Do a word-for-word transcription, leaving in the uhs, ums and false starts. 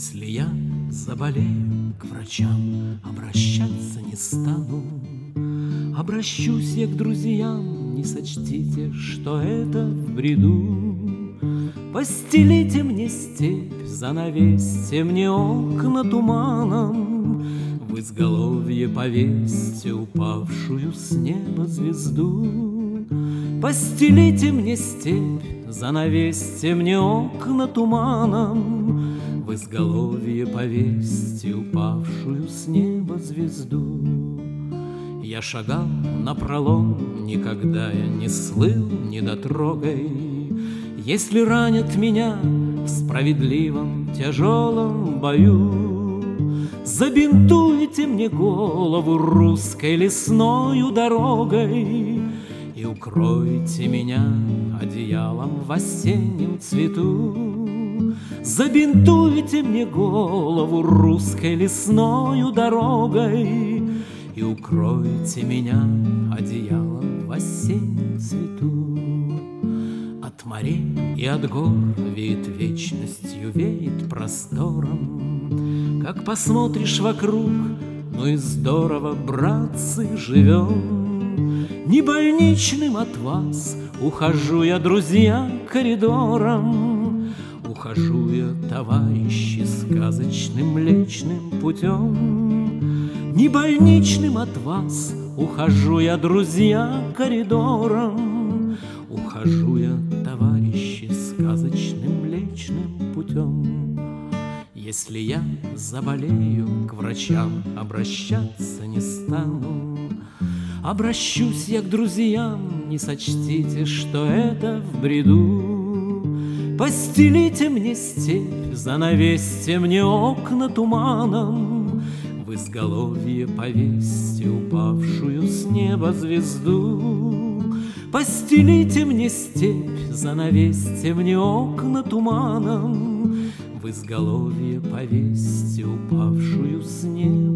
Если я заболею, к врачам обращаться не стану. Обращусь я к друзьям, не сочтите, что это в бреду. Постелите мне степь, занавесьте мне окна туманом, в изголовье повесьте упавшую с неба звезду. Постелите мне степь, занавесьте мне окна туманом, в изголовье повесьте упавшую с неба звезду. Я шагал напролом, никогда я не слыл недотрогой. Если ранят меня в справедливом тяжелом бою, забинтуйте мне голову русской лесною дорогой и укройте меня одеялом в осеннем цвету. Забинтуйте мне голову русской лесною дорогой и укройте меня одеялом в осеннем цвету. От морей и от гор веет вечностью, веет простором. Как посмотришь вокруг, ну и здорово, братцы, живем. Не больничным от вас ухожу я, друзья, коридором. Ухожу я, товарищи, сказочным млечным путем. Не больничным от вас ухожу я, друзья, коридором. Ухожу я, товарищи, сказочным млечным путем. Если я заболею, к врачам обращаться не стану. Обращусь я к друзьям, не сочтите, что это в бреду. Постелите мне степь, занавесьте мне окна туманом, в изголовье повесьте упавшую с неба звезду. Постелите мне степь, занавесьте мне окна туманом, в изголовье повесьте упавшую с неба